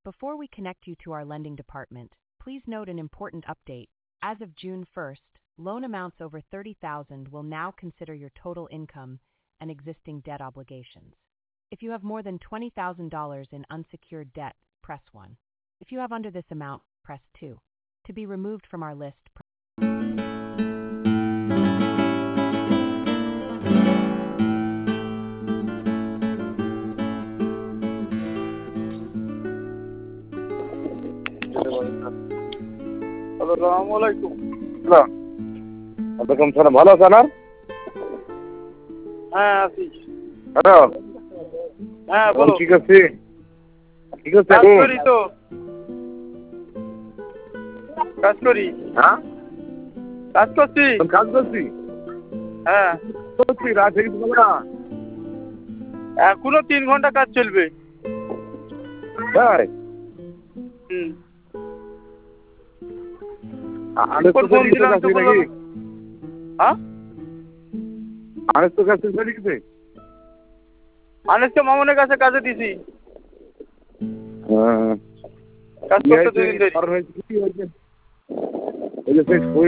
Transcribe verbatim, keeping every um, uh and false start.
Before we connect you to our lending department, please note an important update. As of June first, loan amounts over thirty thousand dollars will now consider your total income and existing debt obligations. If you have more than twenty thousand dollars in unsecured debt, press one. If you have under this amount, press two. To be removed from our list, press আসসালামু আলাইকুম। ওয়ালাইকুম সালাম। ভালো আছেন? হ্যাঁ আছি। Hello. হ্যাঁ বলো। কি করছি? কি করছি? কাজ করি তো। কাজ করি। হ্যাঁ? কাজ করছি। কাজ করছি? হ্যাঁ। করছি রাত থেকে না। এখনো তিন ঘন্টা কাজ চলবে। তাই? হুম। আরেক তো ফোন দিলাম তো বললাম। হ্যাঁ? আরেক তো কাছে চলে গেছে। আনেসকে মামুনের কাছে কাজে দিছি। হ্যাঁ। কাজ করতে দুদিন ধরে। কি হয়েছে? এই যে